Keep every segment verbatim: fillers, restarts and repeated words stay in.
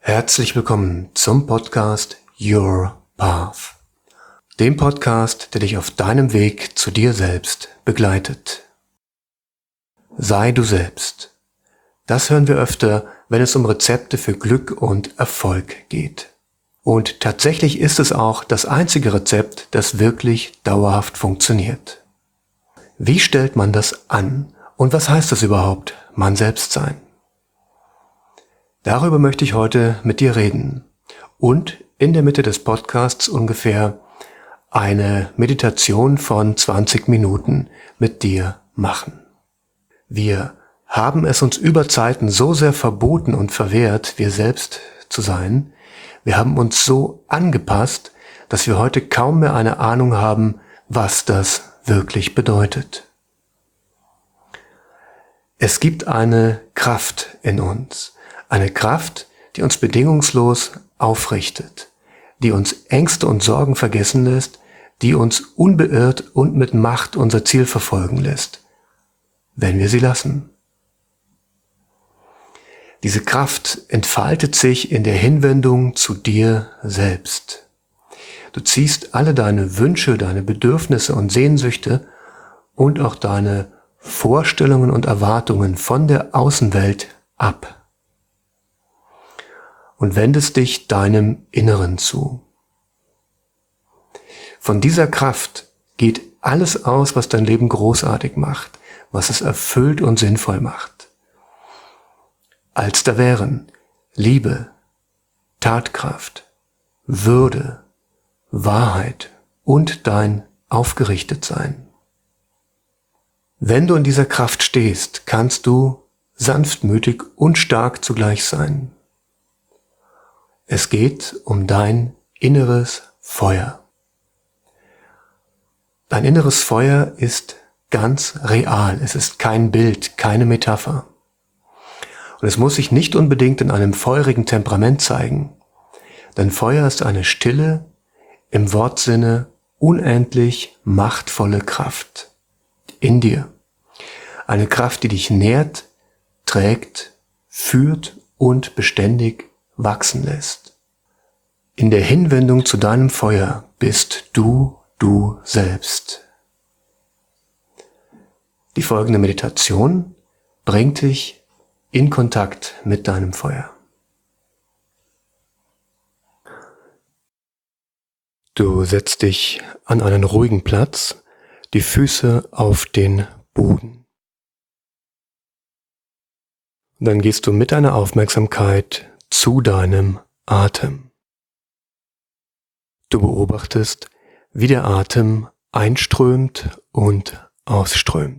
Herzlich willkommen zum Podcast Your Path, dem Podcast, der dich auf deinem Weg zu dir selbst begleitet. Sei du selbst. Das hören wir öfter, wenn es um Rezepte für Glück und Erfolg geht. Und tatsächlich ist es auch das einzige Rezept, das wirklich dauerhaft funktioniert. Wie stellt man das an? Und was heißt es überhaupt, man selbst sein? Darüber möchte ich heute mit dir reden und in der Mitte des Podcasts ungefähr eine Meditation von zwanzig Minuten mit dir machen. Wir haben es uns über Zeiten so sehr verboten und verwehrt, wir selbst zu sein. Wir haben uns so angepasst, dass wir heute kaum mehr eine Ahnung haben, was das wirklich bedeutet. Es gibt eine Kraft in uns. Eine Kraft, die uns bedingungslos aufrichtet, die uns Ängste und Sorgen vergessen lässt, die uns unbeirrt und mit Macht unser Ziel verfolgen lässt, wenn wir sie lassen. Diese Kraft entfaltet sich in der Hinwendung zu dir selbst. Du ziehst alle deine Wünsche, deine Bedürfnisse und Sehnsüchte und auch deine Vorstellungen und Erwartungen von der Außenwelt ab und wendest dich deinem Inneren zu. Von dieser Kraft geht alles aus, was dein Leben großartig macht, was es erfüllt und sinnvoll macht. Als da wären Liebe, Tatkraft, Würde, Wahrheit und dein Aufgerichtetsein. Wenn du in dieser Kraft stehst, kannst du sanftmütig und stark zugleich sein. Es geht um dein inneres Feuer. Dein inneres Feuer ist ganz real. Es ist kein Bild, keine Metapher. Und es muss sich nicht unbedingt in einem feurigen Temperament zeigen. Denn Feuer ist eine stille, im Wortsinne unendlich machtvolle Kraft in dir. Eine Kraft, die dich nährt, trägt, führt und beständig wachsen lässt. In der Hinwendung zu deinem Feuer bist du, du selbst. Die folgende Meditation bringt dich in Kontakt mit deinem Feuer. Du setzt dich an einen ruhigen Platz, die Füße auf den Boden. Dann gehst du mit deiner Aufmerksamkeit zu deinem Atem. Du beobachtest, wie der Atem einströmt und ausströmt.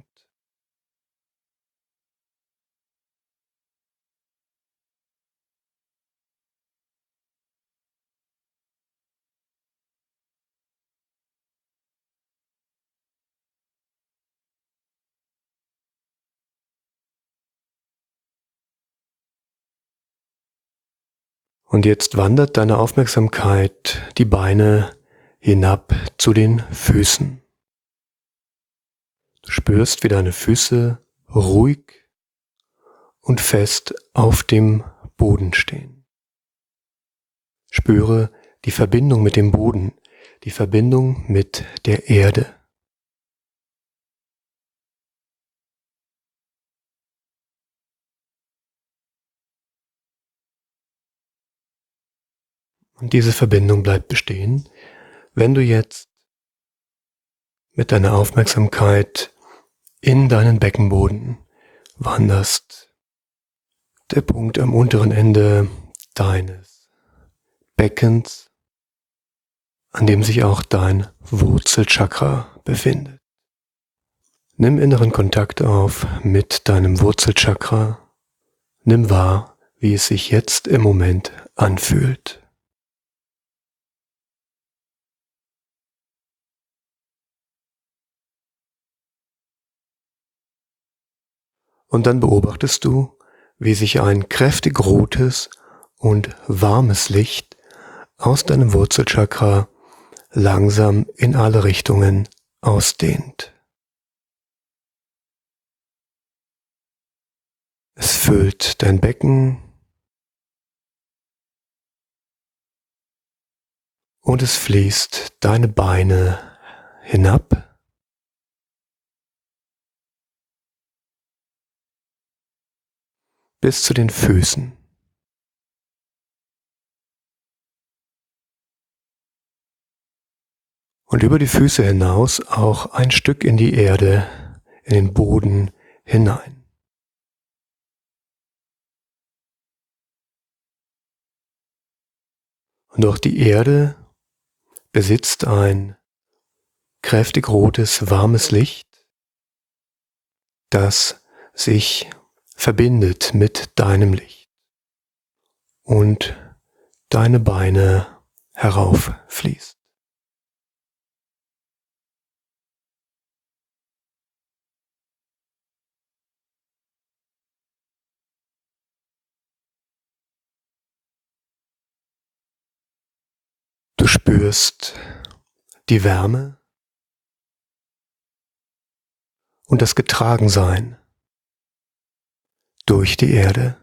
Und jetzt wandert deine Aufmerksamkeit die Beine hinab zu den Füßen. Du spürst, wie deine Füße ruhig und fest auf dem Boden stehen. Spüre die Verbindung mit dem Boden, die Verbindung mit der Erde. Und diese Verbindung bleibt bestehen, wenn du jetzt mit deiner Aufmerksamkeit in deinen Beckenboden wanderst. Der Punkt am unteren Ende deines Beckens, an dem sich auch dein Wurzelchakra befindet. Nimm inneren Kontakt auf mit deinem Wurzelchakra. Nimm wahr, wie es sich jetzt im Moment anfühlt. Und dann beobachtest du, wie sich ein kräftig rotes und warmes Licht aus deinem Wurzelchakra langsam in alle Richtungen ausdehnt. Es füllt dein Becken Und es fließt deine Beine hinab bis zu den Füßen. Und über die Füße hinaus auch ein Stück in die Erde, in den Boden hinein. Und auch die Erde besitzt ein kräftig rotes, warmes Licht, das sich verbindet mit deinem Licht und deine Beine herauffließt. Du spürst die Wärme und das Getragensein durch die Erde.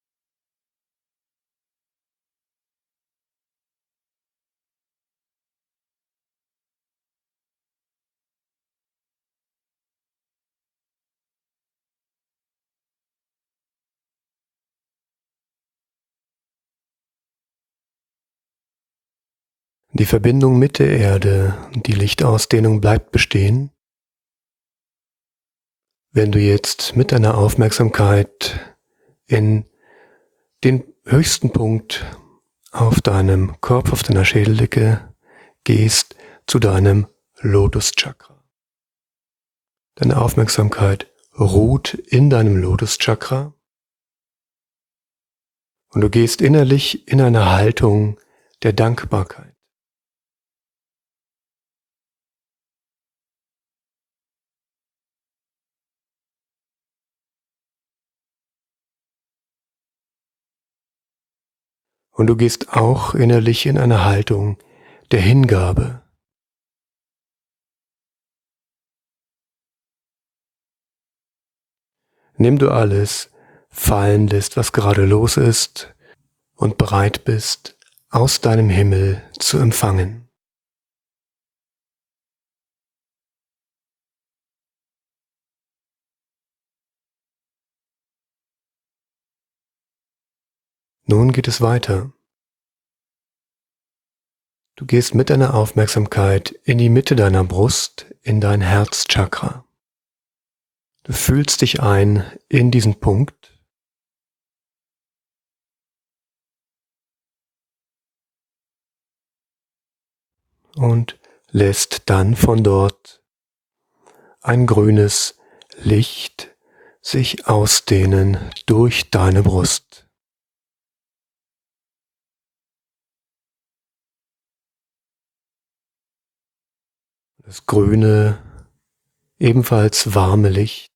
Die Verbindung mit der Erde und die Lichtausdehnung bleibt bestehen. Wenn du jetzt mit deiner Aufmerksamkeit in den höchsten Punkt auf deinem Kopf, auf deiner Schädeldecke gehst, zu deinem Lotuschakra. Deine Aufmerksamkeit ruht in deinem Lotuschakra und du gehst innerlich in eine Haltung der Dankbarkeit. Und du gehst auch innerlich in eine Haltung der Hingabe. Nimm du alles fallen lässt, was gerade los ist und bereit bist, aus deinem Himmel zu empfangen. Nun geht es weiter. Du gehst mit deiner Aufmerksamkeit in die Mitte deiner Brust, in dein Herzchakra. Du fühlst dich ein in diesen Punkt und lässt dann von dort ein grünes Licht sich ausdehnen durch deine Brust. Das grüne, ebenfalls warme Licht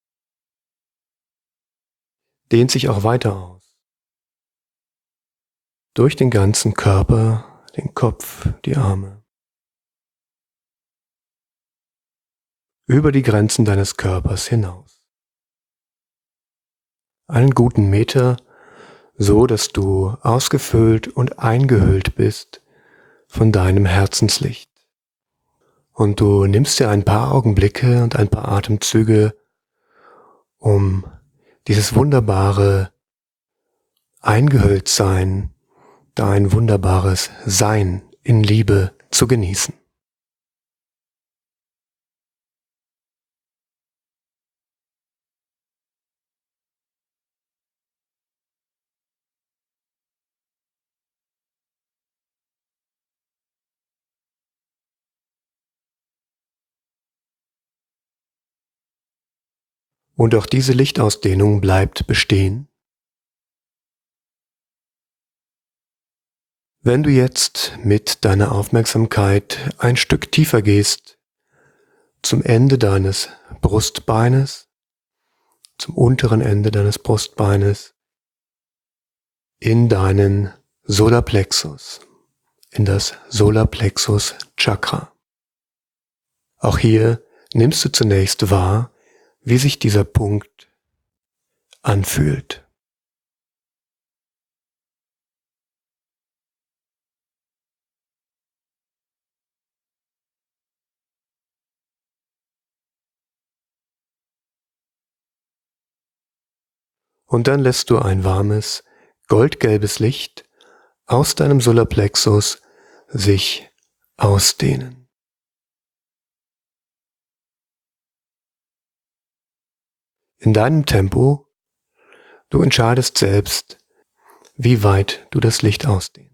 dehnt sich auch weiter aus. Durch den ganzen Körper, den Kopf, die Arme. Über die Grenzen deines Körpers hinaus. Einen guten Meter, so dass du ausgefüllt und eingehüllt bist von deinem Herzenslicht. Und du nimmst dir ein paar Augenblicke und ein paar Atemzüge, um dieses wunderbare Eingehülltsein, dein wunderbares Sein in Liebe zu genießen. Und auch diese Lichtausdehnung bleibt bestehen. Wenn du jetzt mit deiner Aufmerksamkeit ein Stück tiefer gehst, zum Ende deines Brustbeines, zum unteren Ende deines Brustbeines, in deinen Solarplexus, in das Solarplexus Chakra. Auch hier nimmst du zunächst wahr, wie sich dieser Punkt anfühlt. Und dann lässt du ein warmes, goldgelbes Licht aus deinem Solarplexus sich ausdehnen. In deinem Tempo, du entscheidest selbst, wie weit du das Licht ausdehnst.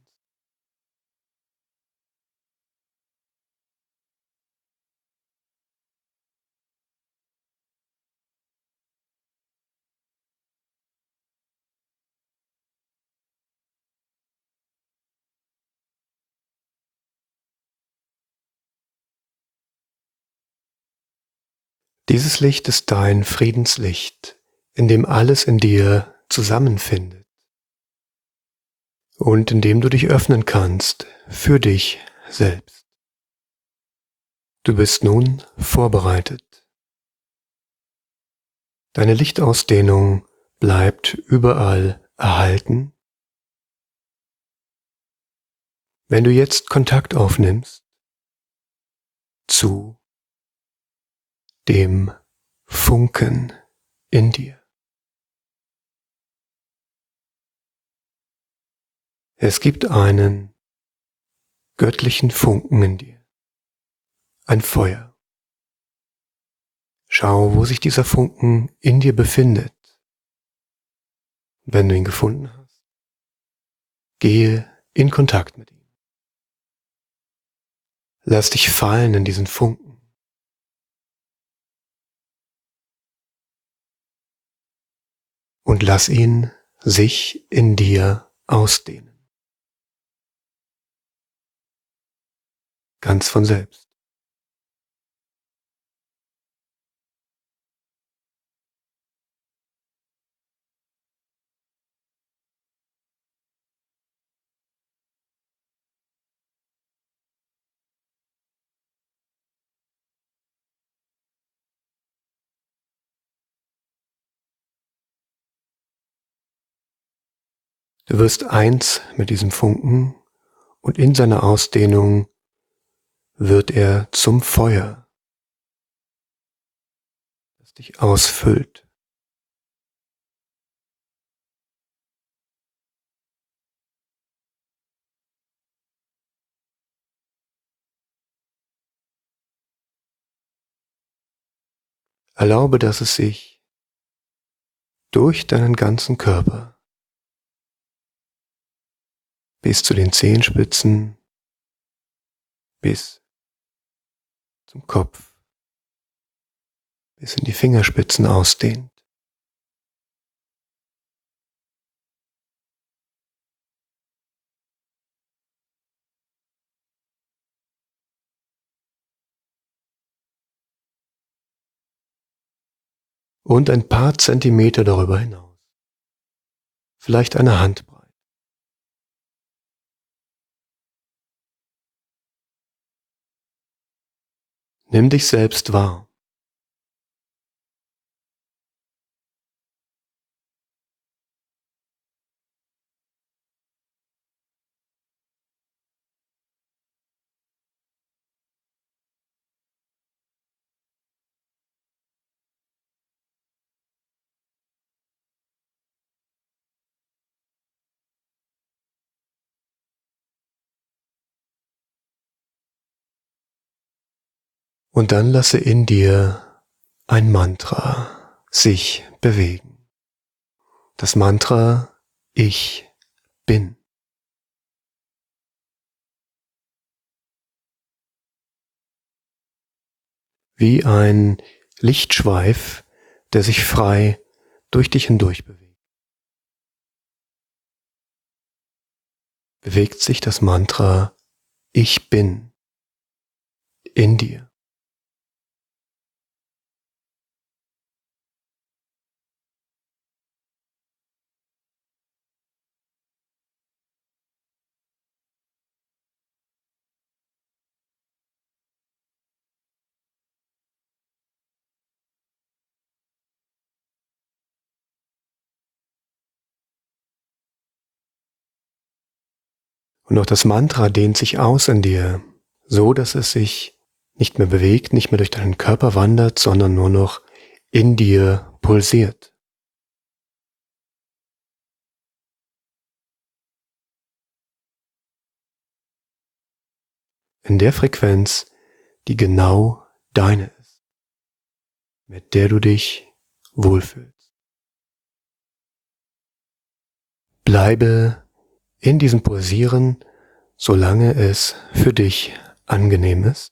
Dieses Licht ist dein Friedenslicht, in dem alles in dir zusammenfindet und in dem du dich öffnen kannst für dich selbst. Du bist nun vorbereitet. Deine Lichtausdehnung bleibt überall erhalten. Wenn du jetzt Kontakt aufnimmst zu dem Funken in dir. Es gibt einen göttlichen Funken in dir, ein Feuer. Schau, wo sich dieser Funken in dir befindet. Wenn du ihn gefunden hast, gehe in Kontakt mit ihm. Lass dich fallen in diesen Funken. Und lass ihn sich in dir ausdehnen. Ganz von selbst. Du wirst eins mit diesem Funken und in seiner Ausdehnung wird er zum Feuer, das dich ausfüllt. Erlaube, dass es sich durch deinen ganzen Körper bis zu den Zehenspitzen, bis zum Kopf, bis in die Fingerspitzen ausdehnt. Und ein paar Zentimeter darüber hinaus, vielleicht eine Handbreit. Nimm dich selbst wahr. Und dann lasse in dir ein Mantra sich bewegen. Das Mantra Ich bin. Wie ein Lichtschweif, der sich frei durch dich hindurch bewegt. Bewegt sich das Mantra Ich bin in dir. Und auch das Mantra dehnt sich aus in dir, so dass es sich nicht mehr bewegt, nicht mehr durch deinen Körper wandert, sondern nur noch in dir pulsiert. in der Frequenz, die genau deine ist, mit der du dich wohlfühlst. Bleibe in diesem Pulsieren, solange es für dich angenehm ist,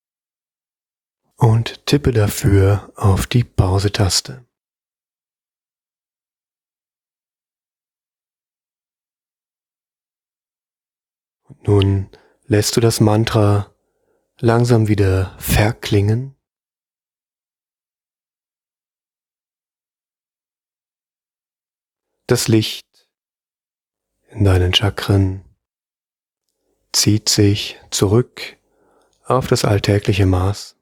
und tippe dafür auf die Pause-Taste. Und nun lässt du das Mantra langsam wieder verklingen. Das Licht in deinen Chakren zieht sich zurück auf das alltägliche Maß.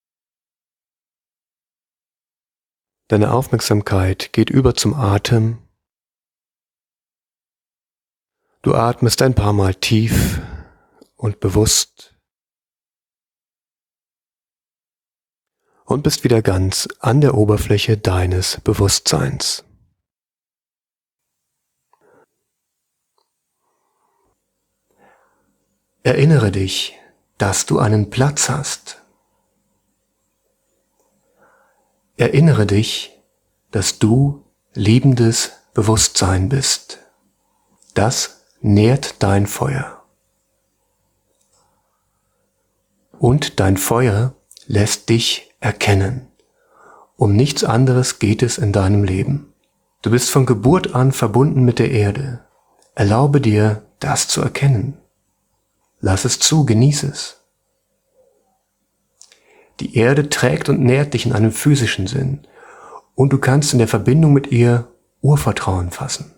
Deine Aufmerksamkeit geht über zum Atem. Du atmest ein paar Mal tief und bewusst und bist wieder ganz an der Oberfläche deines Bewusstseins. Erinnere dich, dass du einen Platz hast. Erinnere dich, dass du liebendes Bewusstsein bist. Das nährt dein Feuer. Und dein Feuer lässt dich erkennen. Um nichts anderes geht es in deinem Leben. Du bist von Geburt an verbunden mit der Erde. Erlaube dir, das zu erkennen. Lass es zu, genieß es. Die Erde trägt und nährt dich in einem physischen Sinn und du kannst in der Verbindung mit ihr Urvertrauen fassen.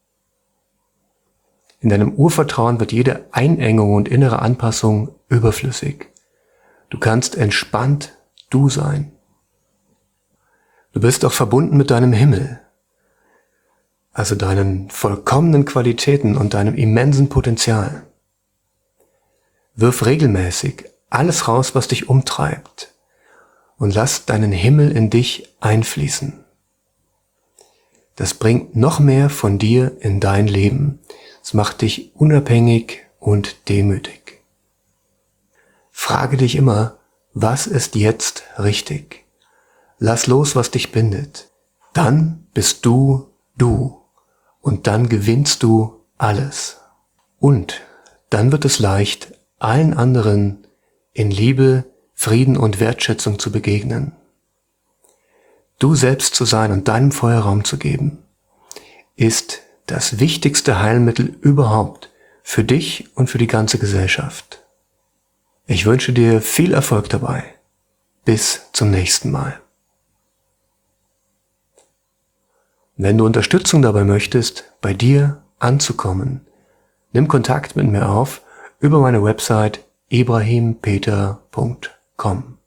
In deinem Urvertrauen wird jede Einengung und innere Anpassung überflüssig. Du kannst entspannt du sein. Du bist auch verbunden mit deinem Himmel, also deinen vollkommenen Qualitäten und deinem immensen Potenzial. Wirf regelmäßig alles raus, was dich umtreibt, und lass deinen Himmel in dich einfließen. Das bringt noch mehr von dir in dein Leben. Es macht dich unabhängig und demütig. Frage dich immer, was ist jetzt richtig? Lass los, was dich bindet. Dann bist du du und dann gewinnst du alles. Und dann wird es leicht, allen anderen in Liebe, Frieden und Wertschätzung zu begegnen. Du selbst zu sein und deinem Feuer Raum zu geben, ist das wichtigste Heilmittel überhaupt für dich und für die ganze Gesellschaft. Ich wünsche dir viel Erfolg dabei. Bis zum nächsten Mal. Wenn du Unterstützung dabei möchtest, bei dir anzukommen, nimm Kontakt mit mir auf über meine Website ibrahim peter punkt com.